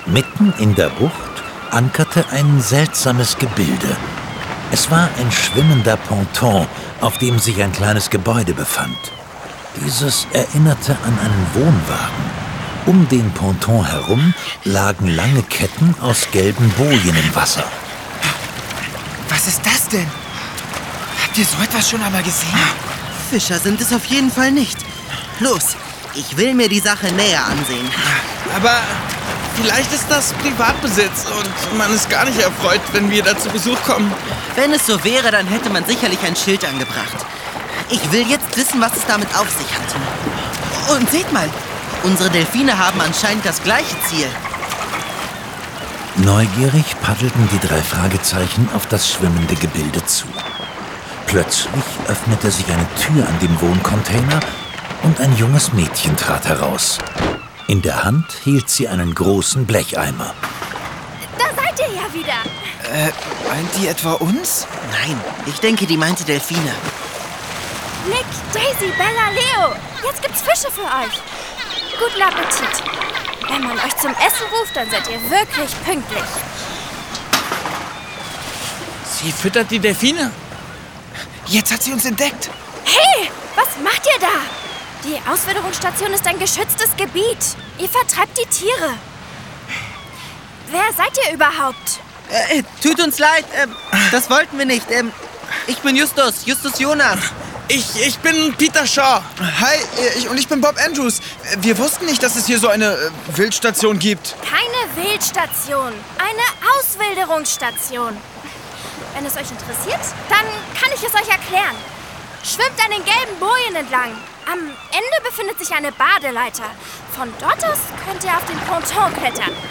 Mitten in der Bucht ankerte ein seltsames Gebilde. Es war ein schwimmender Ponton, auf dem sich ein kleines Gebäude befand. Dieses erinnerte an einen Wohnwagen. Um den Ponton herum lagen lange Ketten aus gelben Bojen im Wasser. Was ist das denn? Habt ihr so etwas schon einmal gesehen? Fischer sind es auf jeden Fall nicht. Los, ich will mir die Sache näher ansehen. Aber vielleicht ist das Privatbesitz und man ist gar nicht erfreut, wenn wir da zu Besuch kommen. Wenn es so wäre, dann hätte man sicherlich ein Schild angebracht. Ich will jetzt wissen, was es damit auf sich hat. Und seht mal, unsere Delfine haben anscheinend das gleiche Ziel. Neugierig paddelten die 3 Fragezeichen auf das schwimmende Gebilde zu. Plötzlich öffnete sich eine Tür an dem Wohncontainer und ein junges Mädchen trat heraus. In der Hand hielt sie einen großen Blecheimer. Da seid ihr ja wieder. Meint die etwa uns? Nein, ich denke, die meinte Delfine. Nick, Daisy, Bella, Leo. Jetzt gibt's Fische für euch. Guten Appetit. Wenn man euch zum Essen ruft, dann seid ihr wirklich pünktlich. Sie füttert die Delfine. Jetzt hat sie uns entdeckt. Hey, was macht ihr da? Die Auswilderungsstation ist ein geschütztes Gebiet. Ihr vertreibt die Tiere. Wer seid ihr überhaupt? Tut uns leid, das wollten wir nicht. Ich bin Justus Jonas. Ich bin Peter Shaw. Hi, ich bin Bob Andrews. Wir wussten nicht, dass es hier so eine Wildstation gibt. Keine Wildstation, eine Auswilderungsstation. Wenn es euch interessiert, dann kann ich es euch erklären. Schwimmt an den gelben Bojen entlang. Am Ende befindet sich eine Badeleiter. Von dort aus könnt ihr auf den Ponton klettern.